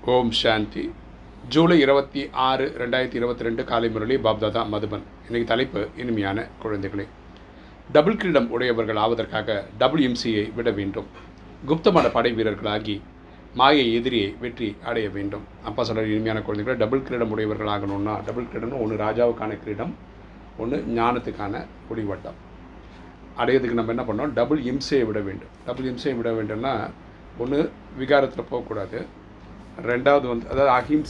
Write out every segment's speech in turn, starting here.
ஓம் சாந்தி. ஜூலை 26, 2022 காலை முரளி பாப்தாதா மதுபன். இன்றைக்கு தலைப்பு இனிமையான குழந்தைகளே. டபுள் கிரீடம் உடையவர்கள் ஆவதற்காக WMCயை விட வேண்டும். குப்தமான படை வீரர்களாகி மாயை எதிரியை வெற்றி அடைய வேண்டும். அப்பா சொல்கிற இனிமையான குழந்தைகளை, டபுள் கிரீடம் உடையவர்கள் ஆகணும்னா, டபுள் கிரீடம்னு ஒன்று ராஜாவுக்கான கிரீடம், ஒன்று ஞானத்துக்கான குடிவட்டம். அடையிறதுக்கு நம்ம என்ன பண்ணோம்? WMCயை விட வேண்டும். WMCயை விட வேண்டும்னா, ஒன்று விகாரத்தில் போகக்கூடாது, ரெண்டாவது அதாவது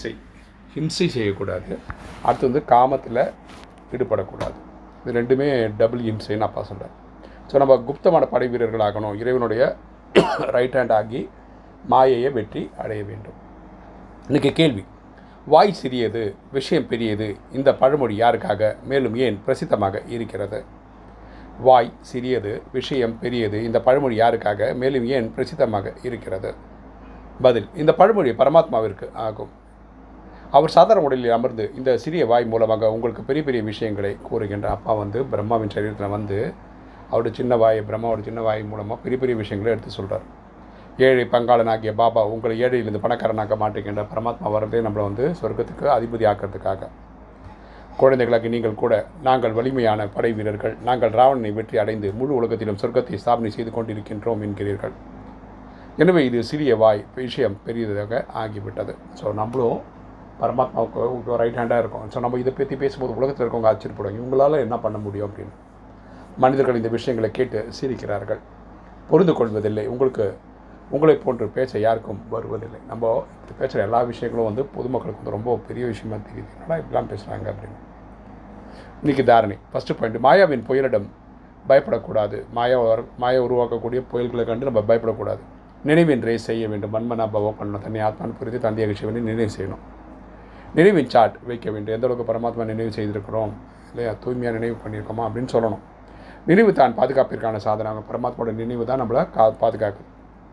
ஹிம்சை செய்யக்கூடாது, அடுத்து காமத்தில் ஈடுபடக்கூடாது. இது ரெண்டுமே WMCன்னு அப்பா சொல்கிறார். ஸோ நம்ம குப்தமான படை வீரர்கள் ஆகணும், இறைவனுடைய ரைட் ஹேண்ட் ஆகி மாயையை வெற்றி அடைய வேண்டும். இன்றைக்கி கேள்வி: வாய் சிறியது, விஷயம் பெரியது, இந்த பழமொழி யாருக்காக, மேலும் ஏன் பிரசித்தமாக இருக்கிறது? வாய் சிறியது, விஷயம் பெரியது, இந்த பழமொழி யாருக்காக, மேலும் ஏன் பிரசித்தமாக இருக்கிறது? பதில்: இந்த பழமொழி பரமாத்மாவிற்கு ஆகும். அவர் சாதாரண உடலில் அமர்ந்து இந்த சிறிய வாய் மூலமாக உங்களுக்கு பெரிய பெரிய விஷயங்களை கூறுகின்ற அப்பா பிரம்மாவின் சரீரத்தில் அவருடைய சின்ன வாய், பிரம்மாவோட சின்ன வாய் மூலமாக பெரிய பெரிய விஷயங்களை எடுத்து சொல்கிறார். ஏழை பங்காளனாகிய பாபா உங்களை ஏழையிலிருந்து பணக்காரனாக்க மாட்டேங்கின்ற பரமாத்மா வரதே நம்மளை சொர்க்கத்துக்கு அதிபதி ஆக்கிறதுக்காக. குழந்தைகளாக நீங்கள் கூட, நாங்கள் வலிமையான படை வீரர்கள், நாங்கள் ராவணனை வெற்றி அடைந்து முழு உலகத்திலும் சொர்க்கத்தை ஸ்தாபனை செய்து கொண்டிருக்கின்றோம் என்கிறீர்கள். எனவே இது சிறிய வாய், விஷயம் பெரியதாக ஆகிவிட்டது. ஸோ நம்மளும் பரமாத்மாவுக்கு ரைட் ஹேண்டாக இருக்கும். ஸோ நம்ம இதை பற்றி பேசும்போது உலகத்தில் இருக்கவங்க ஆச்சரியப்படுவாங்க, இவங்களால் என்ன பண்ண முடியும் அப்படின்னு. மனிதர்கள் இந்த விஷயங்களை கேட்டு சிரிக்கிறார்கள், புரிந்து கொள்வதில்லை. உங்களை போன்று பேச யாருக்கும் வருவதில்லை. நம்ம இது பேசுகிற எல்லா விஷயங்களும் பொதுமக்களுக்கு ரொம்ப பெரிய விஷயமா தெரியுது. என்னடா இப்படிலாம் பேசுகிறாங்க அப்படின்னு. இன்றைக்கி தாரணை. ஃபஸ்ட்டு பாயிண்ட்: மாயாவின் புயலிடம் பயப்படக்கூடாது. மாயா உருவாக்கக்கூடிய புயல்களை கண்டு நம்ம பயப்படக்கூடாது. நினைவின்றே செய்ய வேண்டும். மன்மனாபாவம் பண்ணணும். தன்னை ஆத்மான்னு புரிந்து தந்தையாக சிவனை நினைவு செய்யணும். நினைவின் சாட் வைக்க வேண்டும். எந்த அளவுக்கு பரமாத்மா நினைவு செய்திருக்கிறோம் இல்லையா, தூய்மையாக நினைவு பண்ணியிருக்கோமா அப்படின்னு சொல்லணும். நினைவு தான் பாதுகாப்பிற்கான சாதனம். பரமாத்மாவோட நினைவு தான் நம்மளை பாதுகாக்குது.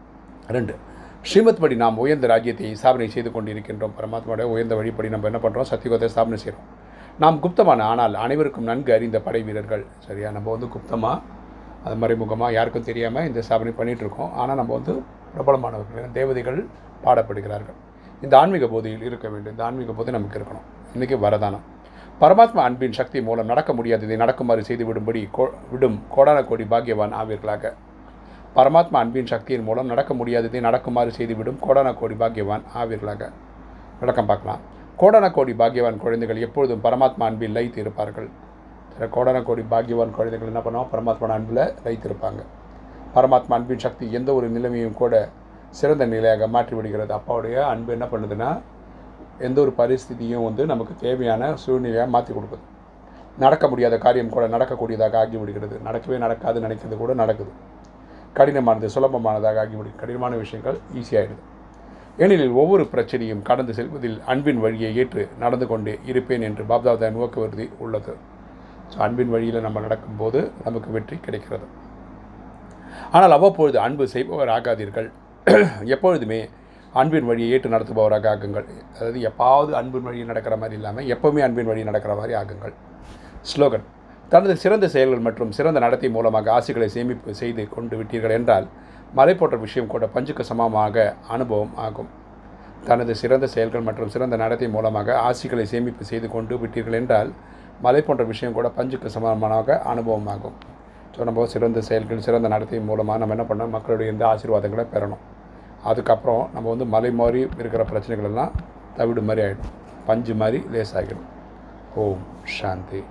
2. ஸ்ரீமத் படி நாம் உயர்ந்த ராஜ்யத்தை ஸ்தாபனை செய்து கொண்டிருக்கின்றோம். பரமாத்மாவோட உயர்ந்த வழிப்படி நம்ம என்ன பண்ணுறோம்? சத்தியுகத்தை ஸ்தாபனை செய்கிறோம். நாம் குப்தமான, ஆனால் அனைவருக்கும் நன்கு அறிந்த படை வீரர்கள். சரியா, நம்ம குப்தமாக, அது மறைமுகமாக யாருக்கும் தெரியாமல் இந்த ஸ்தாபனை பண்ணிகிட்ருக்கோம். ஆனால் நம்ம பிரபலமானவர்கள், தேவதைகள் பாடப்படுகிறார்கள். இந்த ஆன்மீக போதையில் இருக்க வேண்டும். இந்த ஆன்மீக போதை நமக்கு இருக்கணும். இன்றைக்கி வரதானம். பரமாத்மா அன்பின் சக்தி மூலம் நடக்க முடியாததை நடக்குமாறு செய்து விடும்படி விடும் கோடான கோடி பாக்கியவான் ஆவீர்களாக. பரமாத்மா அன்பின் சக்தியின் மூலம் நடக்க முடியாததை நடக்குமாறு செய்துவிடும் கோடான கோடி பாக்கியவான் ஆவீர்களாக. விளக்கம் பார்க்கலாம். கோடான கோடி பாக்கியவான் குழந்தைகள் எப்பொழுதும் பரமாத்மா அன்பில் லயித்து இருப்பார்கள். கோடான கோடி பாக்கியவான் குழந்தைகள் என்ன பண்ணுவோம்? பரமாத்மா அன்பில் லயித்திருப்பாங்க. பரமாத்மா அன்பின் சக்தி எந்த ஒரு நிலைமையும் கூட சிறந்த நிலையாக மாற்றிவிடுகிறது. அப்பாவுடைய அன்பு என்ன பண்ணுதுன்னா, எந்த ஒரு பரிஸ்திதியும் நமக்கு தேவையான சூழ்நிலையாக மாற்றி கொடுக்குது. நடக்க முடியாத காரியம் கூட நடக்கக்கூடியதாக ஆகிவிடுகிறது. நடக்காதுன்னு நினைக்கிறது கூட நடக்குது. கடினமானது சுலபமானதாக ஆகிவிடுகிறது. கடினமான விஷயங்கள் ஈஸியாகிடுது. ஏனெனில் ஒவ்வொரு பிரச்சனையும் கடந்து செல்வதில் அன்பின் வழியை ஏற்று நடந்து கொண்டே இருப்பேன் என்று பாப்தாதா நோக்குவருதி உள்ளது. ஸோ அன்பின் வழியில் நம்ம நடக்கும்போது நமக்கு வெற்றி கிடைக்கிறது. ஆனால் அவ்வப்பொழுது அன்பு செய்பவர் ஆகாதீர்கள். எப்பொழுதுமே அன்பின் வழியை ஏற்று நடத்துபவராக ஆகுங்கள். அதாவது எப்பாவது அன்பின் வழியில் நடக்கிற மாதிரி இல்லாமல் எப்போவுமே அன்பின் வழி நடக்கிற மாதிரி ஆகுங்கள். ஸ்லோகன்: தனது சிறந்த செயல்கள் மற்றும் சிறந்த நடத்தை மூலமாக ஆசைகளை சேமிப்பு செய்து கொண்டு விட்டீர்கள் என்றால் மலை போன்ற விஷயம் கூட பஞ்சுக்கு சமமாக அனுபவம் ஆகும். தனது சிறந்த செயல்கள் மற்றும் சிறந்த நடத்தை மூலமாக ஆசைகளை சேமிப்பு செய்து கொண்டு விட்டீர்கள் என்றால் மலை போன்ற விஷயம் கூட பஞ்சுக்கு சமமாக அனுபவம் ஆகும். ஸோ நம்ம சிறந்த செயல்கள், சிறந்த நடத்தை மூலமாக நம்ம என்ன பண்ணோம்? மக்களுடைய இந்த ஆசீர்வாதங்களை பெறணும். அதுக்கப்புறம் நம்ம மலை மாதிரி இருக்கிற பிரச்சனைகள் எல்லாம் தவிடு மாதிரி ஆகிடும், பஞ்சு மாதிரி லேசாகிடும். ஓம் சாந்தி.